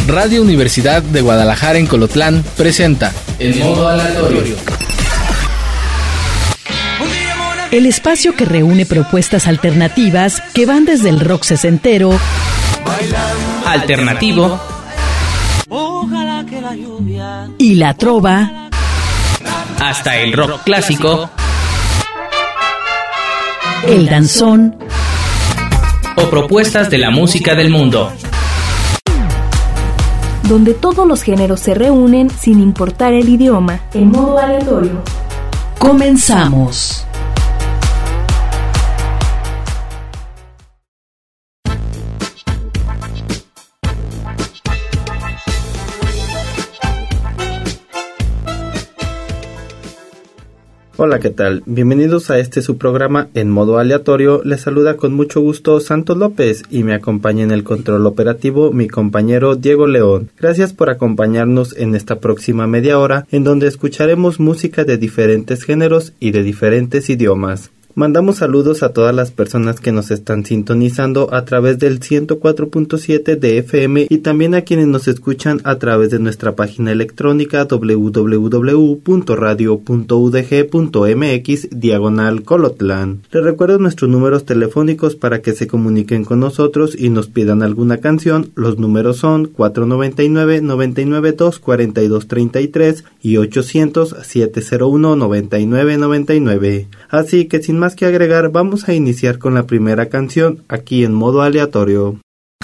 Radio Universidad de Guadalajara en Colotlán presenta En Modo Aleatorio. El espacio que reúne propuestas alternativas que van desde el rock sesentero, alternativo y la trova, hasta el rock clásico, el danzón o propuestas de la música del mundo, donde todos los géneros se reúnen sin importar el idioma, en modo aleatorio. Comenzamos. Hola, ¿qué tal? Bienvenidos a su programa En Modo Aleatorio. Les saluda con mucho gusto Santos López y me acompaña en el control operativo mi compañero Diego León. Gracias por acompañarnos en esta próxima media hora, en donde escucharemos música de diferentes géneros y de diferentes idiomas. Mandamos saludos a todas las personas que nos están sintonizando a través del 104.7 de FM y también a quienes nos escuchan a través de nuestra página electrónica www.radio.udg.mx/Colotlán. Les recuerdo nuestros números telefónicos para que se comuniquen con nosotros y nos pidan alguna canción. Los números son 499-992-4233 y 800-701-9999. Así que sin más que agregar, vamos a iniciar con la primera canción aquí en Modo Aleatorio.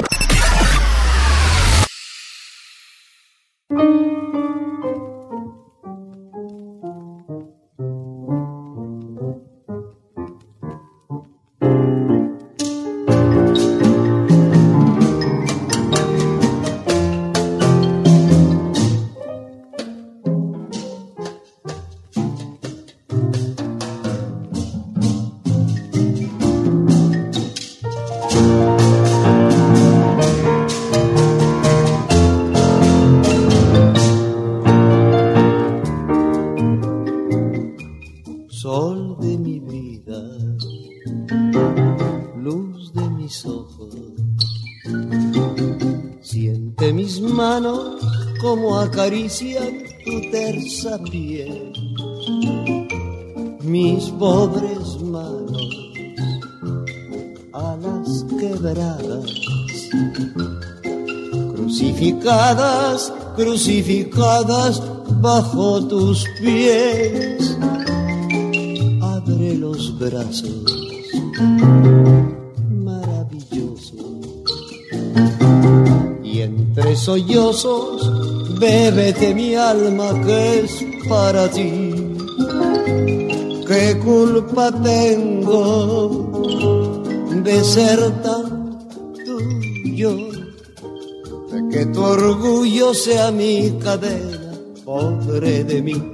Acarician tu tersa piel, mis pobres manos a las quebradas, crucificadas, crucificadas bajo tus pies. Abre los brazos, maravilloso, y entre sollozos bébete mi alma que es para ti. ¿Qué culpa tengo de ser tan tuyo? De que tu orgullo sea mi cadena, pobre de mí.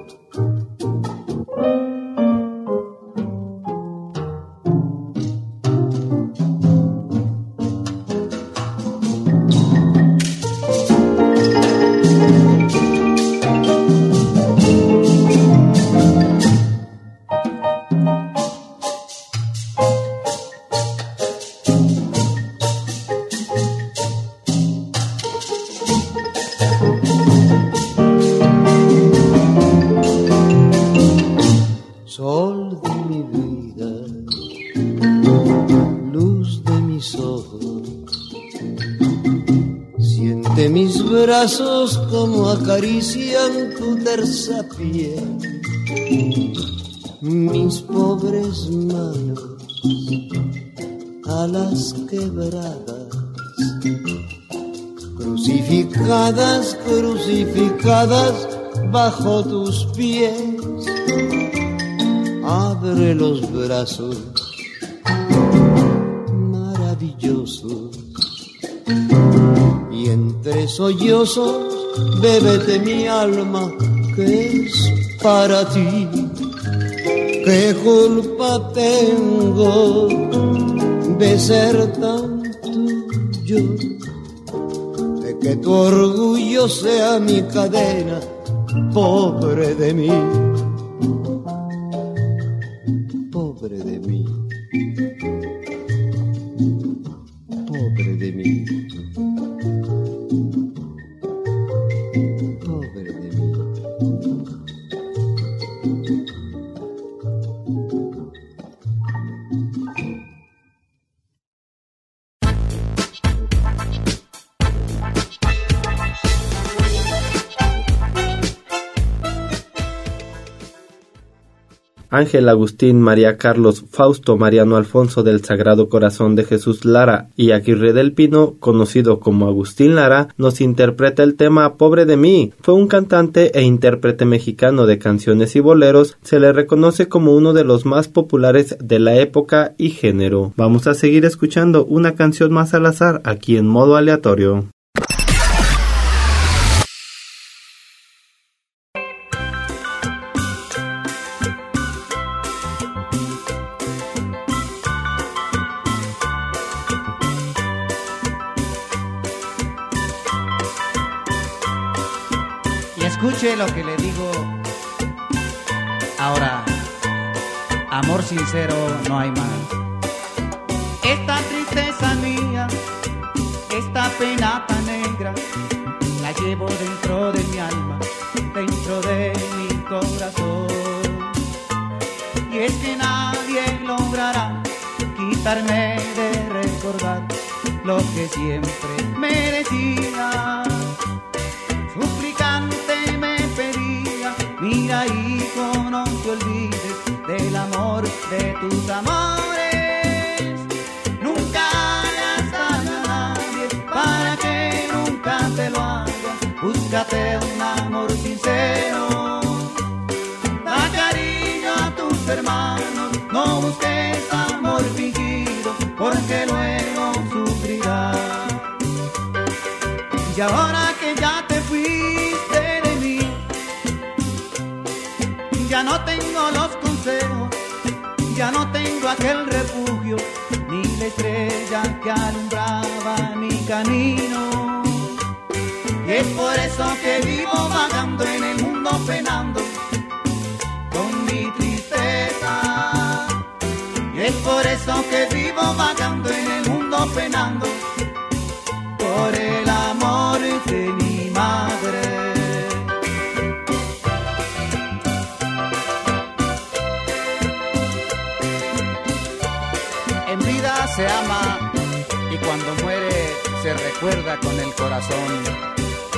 Como acarician tu tersa piel, mis pobres manos a las quebradas, crucificadas, crucificadas bajo tus pies. Abre los brazos, maravillosos, y entre sollozos bébete mi alma que es para ti. ¿Qué culpa tengo de ser tan tuyo? De que tu orgullo sea mi cadena, pobre de mí. Pobre de mí. Pobre de mí. Ángel Agustín María Carlos Fausto Mariano Alfonso del Sagrado Corazón de Jesús Lara y Aguirre del Pino, conocido como Agustín Lara, nos interpreta el tema Pobre de mí. Fue un cantante e intérprete mexicano de canciones y boleros, se le reconoce como uno de los más populares de la época y género. Vamos a seguir escuchando una canción más al azar aquí en modo aleatorio. Escuche lo que le digo ahora, amor sincero no hay más. Esta tristeza mía, esta pena tan negra, la llevo dentro de mi alma, dentro de mi corazón. Y es que nadie logrará quitarme de recordar lo que siempre me decía. Suplicante me pedía, mira hijo, no te olvides del amor de tus amores. Nunca hagas daño a nadie para que nunca te lo hagas. Búscate un amor sincero, da cariño a tus hermanos, no busques amor fingido porque luego sufrirás. Y ahora que ya te fuiste de mí, ya no tengo los consejos, ya no tengo aquel refugio, ni la estrella que alumbraba mi camino. Y es por eso que vivo vagando en el mundo penando con mi tristeza. Y es por eso que vivo vagando en el mundo penando por el amor de mi madre. En vida se ama y cuando muere se recuerda con el corazón.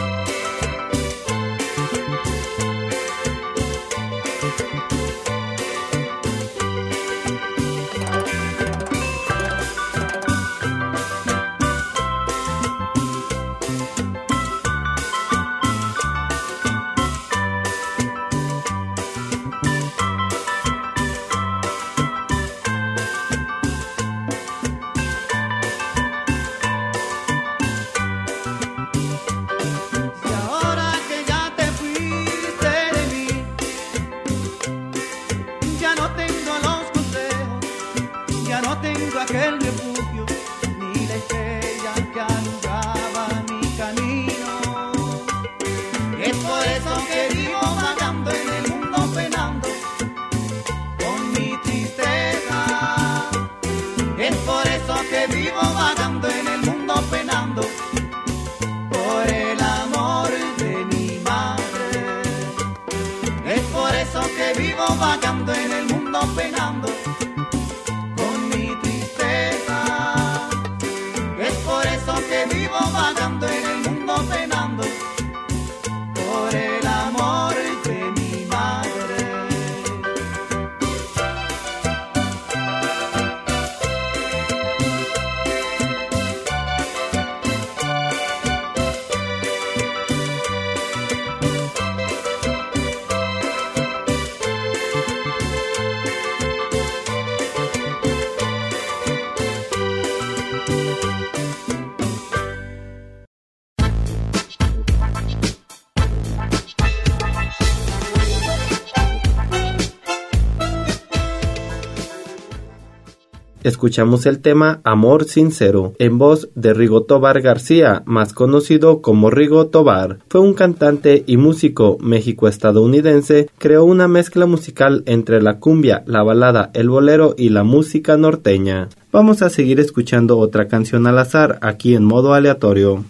Escuchamos el tema Amor Sincero, en voz de Rigo Tobar García, más conocido como Rigo Tobar. Fue un cantante y músico méxico-estadounidense, creó una mezcla musical entre la cumbia, la balada, el bolero y la música norteña. Vamos a seguir escuchando otra canción al azar, aquí en modo aleatorio.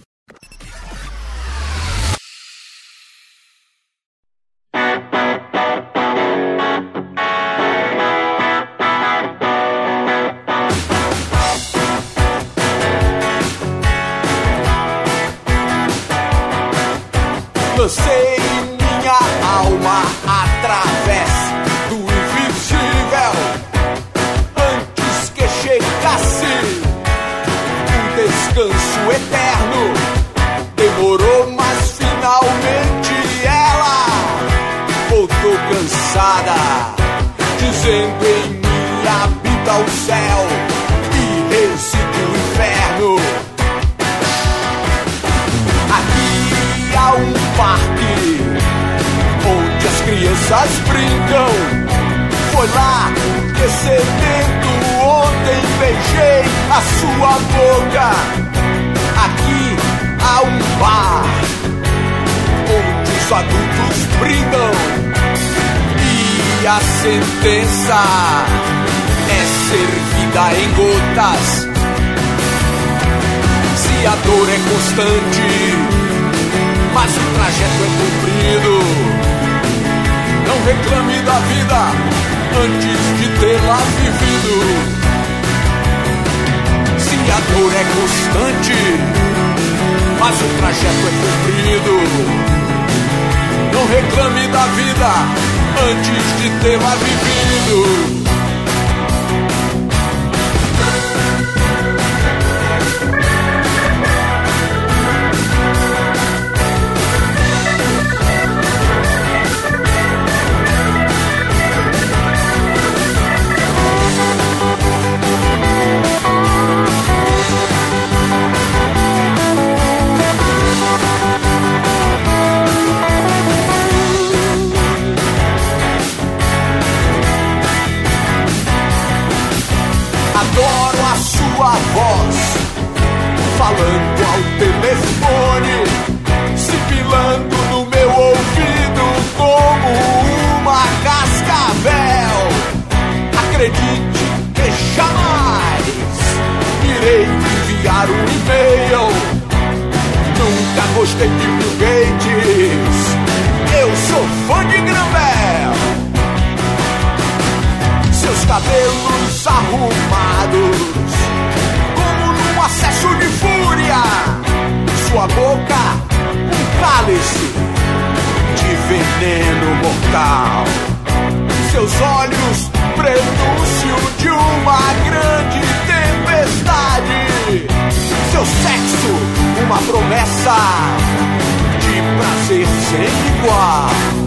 Lancei minha alma através do inflixo. inferno. Demorou, mas finalmente ela voltou cansada, dizendo: em mim habita o céu e reside o inferno. Aqui há um parque onde as crianças brincam. Foi lá que sedento ontem beijei a sua boca. Aqui há um bar onde os adultos brindam e a sentença é servida em gotas. Se a dor é constante, mas o trajeto é comprido, não reclame da vida antes de tê-la vivido. Se a dor é constante, mas o trajeto é comprido, não reclame da vida antes de tê-la vivido. Adoro a sua voz, falando ao telefone, sipilando no meu ouvido como uma cascavel. Acredite que jamais irei enviar um e-mail. Nunca gostei de Bill Gates, eu sou fã de Graham. Seus cabelos arrumados, como num acesso de fúria. Sua boca, um cálice de veneno mortal. Seus olhos, prenúncio de uma grande tempestade. Seu sexo, uma promessa de prazer sem igual.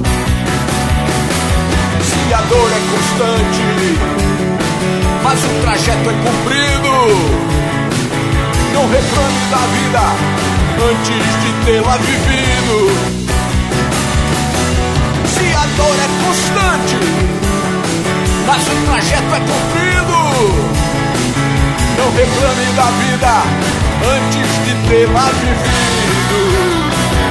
Se a dor é constante, mas o trajeto é comprido, não reclame da vida antes de tê-la vivido. Se a dor é constante, mas o trajeto é comprido, não reclame da vida antes de tê-la vivido.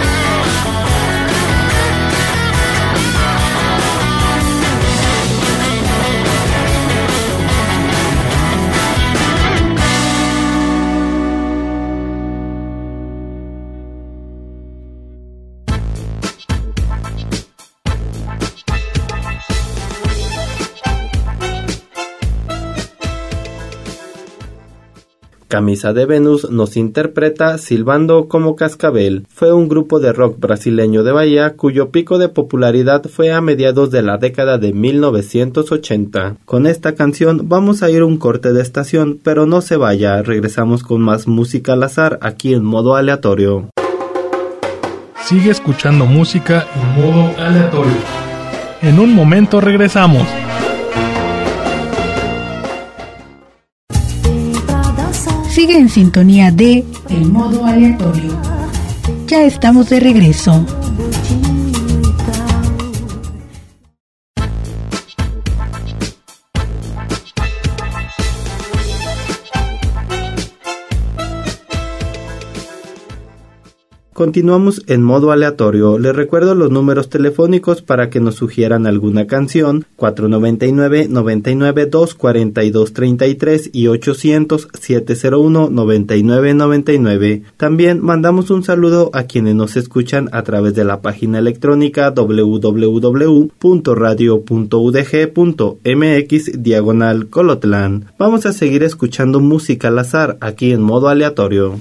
Camisa de Venus nos interpreta Silbando como Cascabel. Fue un grupo de rock brasileño de Bahía cuyo pico de popularidad fue a mediados de la década de 1980. Con esta canción vamos a ir a un corte de estación, pero no se vaya, regresamos con más música al azar aquí en modo aleatorio. Sigue escuchando música en modo aleatorio. En un momento regresamos. Sigue en sintonía de El Modo Aleatorio. Ya estamos de regreso. Continuamos en modo aleatorio. Les recuerdo los números telefónicos para que nos sugieran alguna canción: 499-99-242-33 y 800-701-9999. También mandamos un saludo a quienes nos escuchan a través de la página electrónica www.radio.udg.mx/Colotlán. Vamos a seguir escuchando música al azar aquí en modo aleatorio.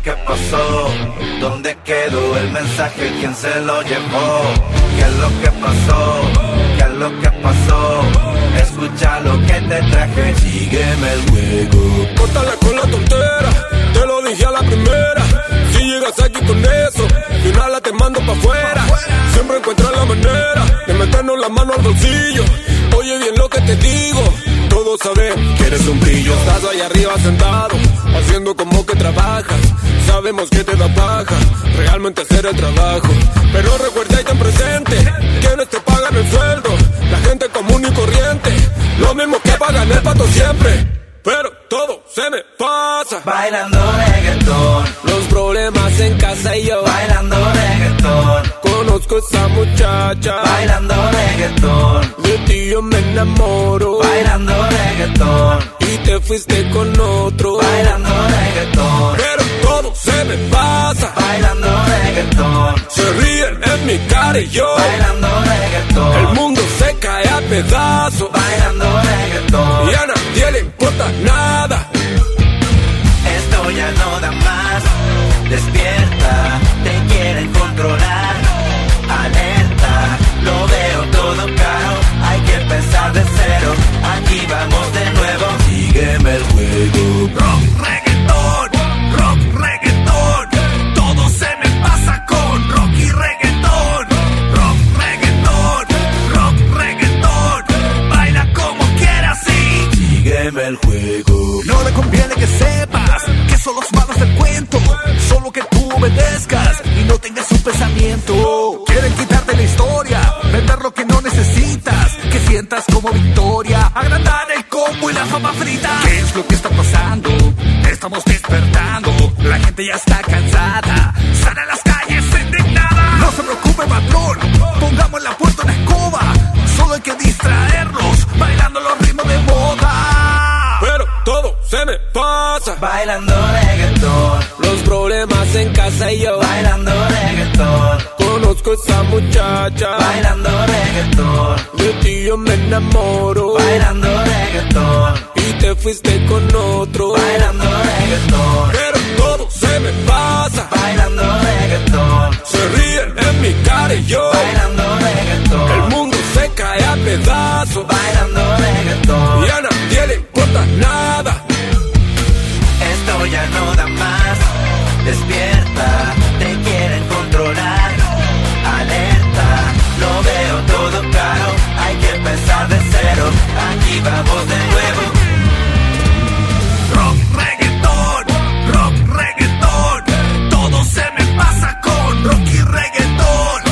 que pasó? ¿Dónde quedó el mensaje? ¿Quién se lo llevó? ¿Qué es lo que pasó? ¿Qué es lo que pasó? Escucha lo que te traje, sígueme el juego. Córtale con la tontera, te lo dije a la primera. Si llegas aquí con eso, de una la te mando pa' afuera. Siempre encuentras la manera de meternos la mano al bolsillo. Oye bien lo que te digo, todos saben que eres un brillo. Estás ahí arriba sentado, haciendo como que trabajas. Sabemos que te da paja, realmente hacer el trabajo. Pero recuerda y ten presente, quienes te pagan el sueldo, la gente común y corriente, lo mismo que pagan el pato siempre. Pero todo se me pasa bailando reggaetón. Los problemas en casa y yo bailando reggaetón. Conozco esa muchacha bailando reggaetón. De ti yo me enamoro bailando reggaetón. Y te fuiste con otro bailando reggaetón. Pero todo se me pasa bailando reggaetón. Se ríen en mi cara y yo bailando reggaetón. El mundo se cae a pedazos bailando reggaetón. Y a nadie le importa nada. Esto ya no da más. Despierta, te quieren controlar. Alerta, lo veo todo caro. Hay que empezar de cero. Aquí vamos de nuevo. Sígueme el juego. Rock, reggaetón. Todo se me pasa con rock y reggaetón. Rock, reggaetón. Baila como quieras y sígueme el juego. No le conviene que sepas que son los malos del cuento. Solo que tú obedezcas y no tengas un pensamiento. Quieren quitarte la historia, vender lo que no necesitas, que sientas como victoria, agrandar el combo y la fama frita. ¿Qué es lo que está pasando? Estamos despertando, la gente ya está cansada, sale a las calles indignada. No se preocupe, patrón, pongamos la puerta en escoba. Solo hay que distraernos, bailando los ritmos de moda. Pero todo se me pasa bailando reggaetón. Los problemas en casa y yo bailando reggaetón. Conozco esa muchacha bailando reggaetón. De ti yo me enamoro bailando reggaetón. Y te fuiste con otro bailando reggaetón. Pero todo se me pasa bailando reggaetón. Se ríen en mi cara y yo bailando reggaetón. El mundo se cae a pedazos bailando reggaetón. Y a nadie le importa nada. Esto ya no da más. Despierta, te quieren controlar. Alerta, lo veo todo caro. Hay que empezar de cero. Aquí vamos de nuevo. Rock, reggaetón. Todo se me pasa con rock y reggaetón.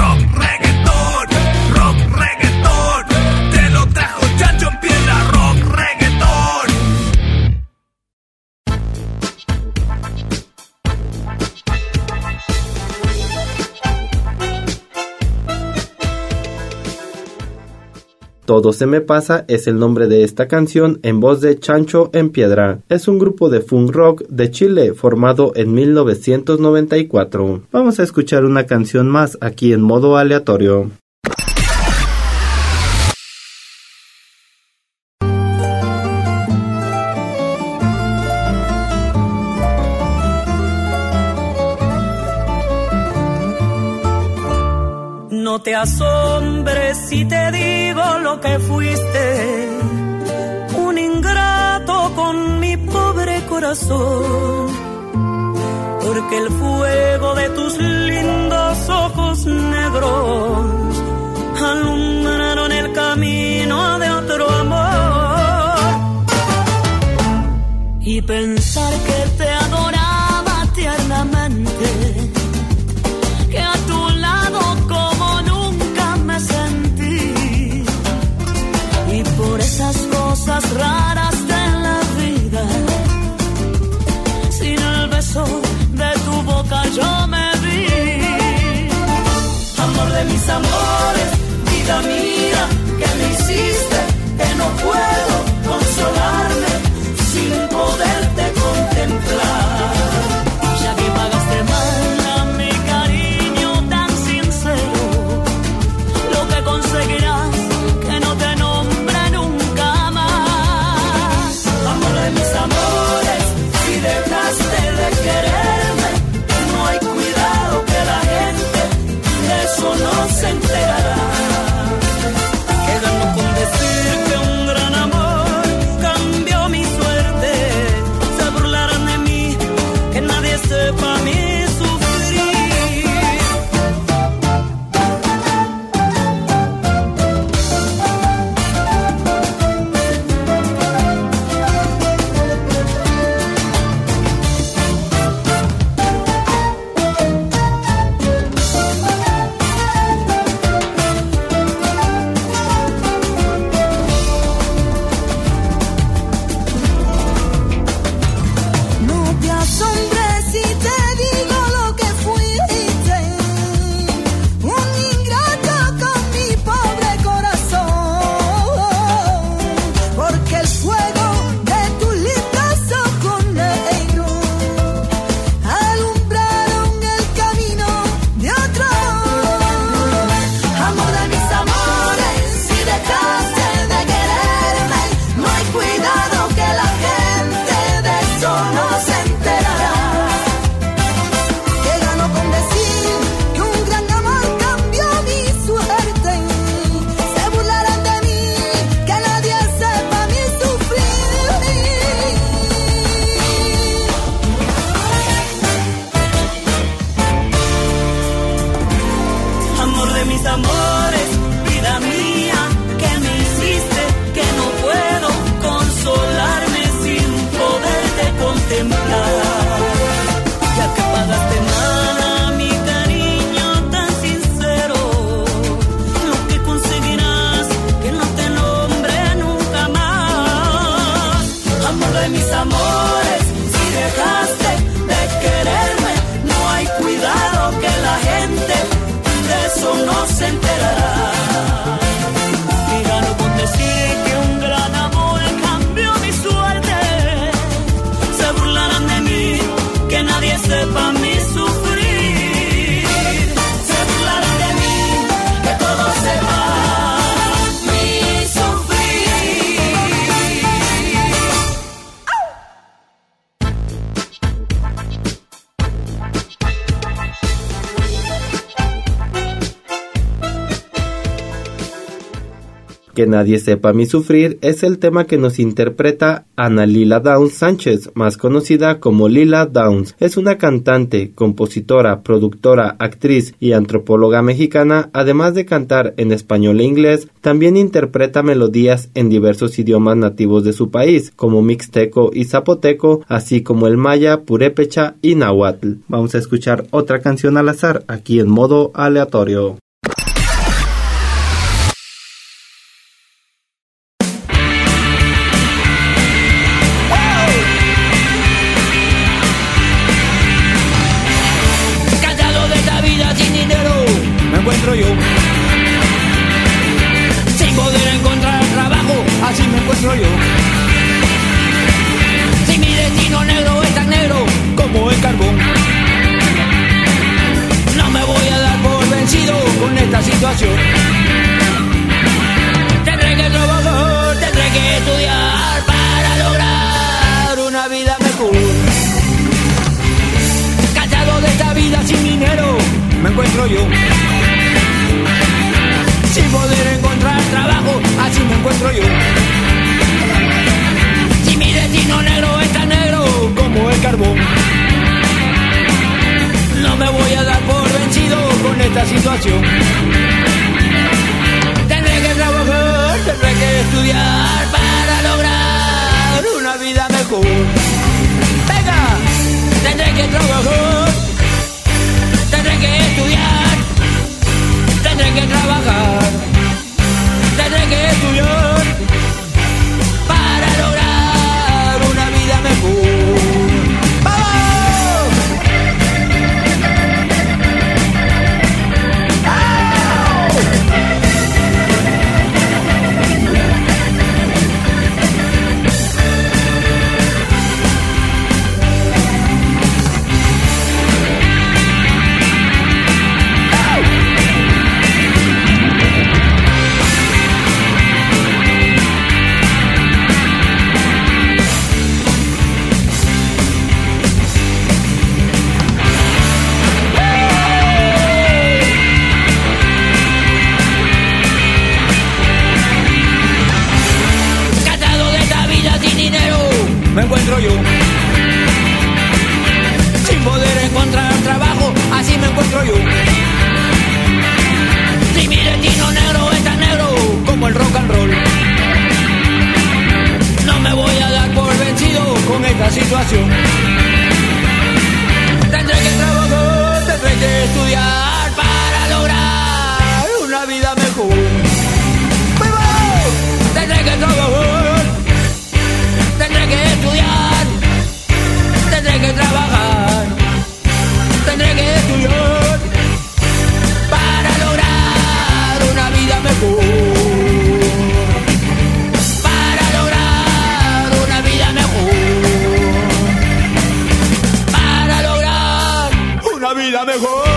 Rock, reggaetón. Te lo trajo Chacho en Piedra. Rock, reggaetón. Todo se me pasa es el nombre de esta canción en voz de Chancho en Piedra. Es un grupo de funk rock de Chile formado en 1994. Vamos a escuchar una canción más aquí en modo aleatorio. No te asombres si te digo lo que fuiste, un ingrato con mi pobre corazón, porque el fuego de tus lindos ojos negros alumbraron el camino de otro amor. Y pensar que te adoraba tiernamente, que a tu lado como nunca me sentí, y por esas cosas raras de la vida, sin el beso de tu boca yo me vi. Amor de mis amores, vida mía, que me hiciste, que no puedo consolarme sin poderte contemplar. Ya que pagaste mal a mi cariño tan sincero, lo que conseguirás que no te nombre nunca más. Amor de mis amores, si dejaste de querer, Que nadie sepa mi sufrir es el tema que nos interpreta Ana Lila Downs Sánchez, más conocida como Lila Downs. Es una cantante, compositora, productora, actriz y antropóloga mexicana. Además de cantar en español e inglés, también interpreta melodías en diversos idiomas nativos de su país, como mixteco y zapoteco, así como el maya, purépecha y náhuatl. Vamos a escuchar otra canción al azar, aquí en modo aleatorio. Yo, sin poder encontrar trabajo, así me encuentro yo. Si mi destino negro es tan negro como el carbón, no me voy a dar por vencido con esta situación. Tendré que trabajar, tendré que estudiar para lograr una vida mejor. Cansado de esta vida sin dinero, me encuentro yo. Sin poder encontrar trabajo, así me encuentro yo. Si mi destino negro es tan negro como el carbón, no me voy a dar por vencido con esta situación. Tendré que trabajar, tendré que estudiar para lograr una vida mejor. Venga, tendré que trabajar, tendré que estudiar, tendré que trabajar, tendré que estudiar para lograr una vida mejor. ¡Vamos! ¡Oh! Me encuentro yo, sin poder encontrar trabajo, así me encuentro yo. Si mi destino negro es tan negro como el rock and roll, no me voy a dar por vencido con esta situación. Tendré que trabajar, tendré que estudiar para lograr una vida mejor. ¡Vivo! Tendré que trabajar, tendré que estudiar, tendré que trabajar, tendré que estudiar para lograr una vida mejor, para lograr una vida mejor, para lograr una vida mejor.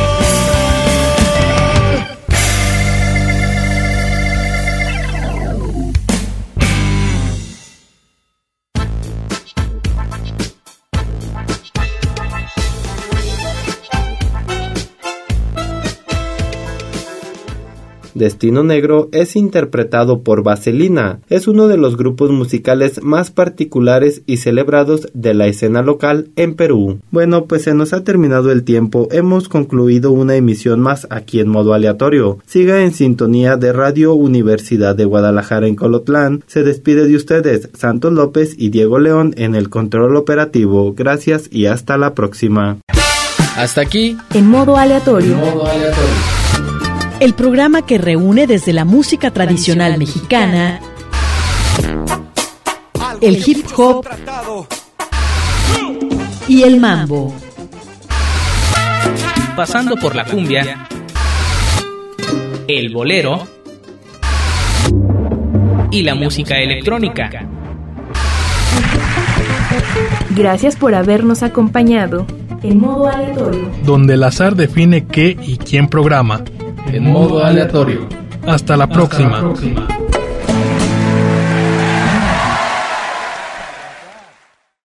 Destino Negro es interpretado por Vaselina. Es uno de los grupos musicales más particulares y celebrados de la escena local en Perú. Bueno, pues se nos ha terminado el tiempo. Hemos concluido una emisión más aquí en modo aleatorio. Siga en sintonía de Radio Universidad de Guadalajara en Colotlán. Se despide de ustedes Santos López y Diego León en el control operativo. Gracias y hasta la próxima. Hasta aquí En modo aleatorio. El programa que reúne desde la música tradicional mexicana, el hip hop y el mambo, pasando por la cumbia, el bolero y la música electrónica. Gracias por habernos acompañado en modo aleatorio, donde el azar define qué y quién programa. En modo aleatorio. Hasta la próxima.